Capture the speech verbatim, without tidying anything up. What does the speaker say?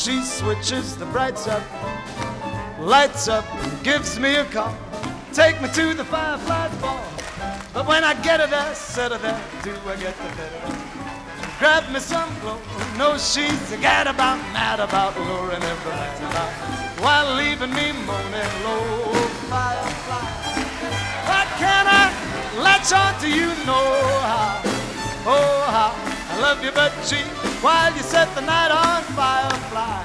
She switches the brights up, lights up, gives me a call. Take me to the Fireflies ball. But when I get her there, set her there, do I get the better? Grab me some glow. No, she's a gad about, mad about, luring every man about, while leaving me moaning low. Firefly, why can't I latch on to you? Know how, oh how I love you, but gee, while you set the night on fire, fly.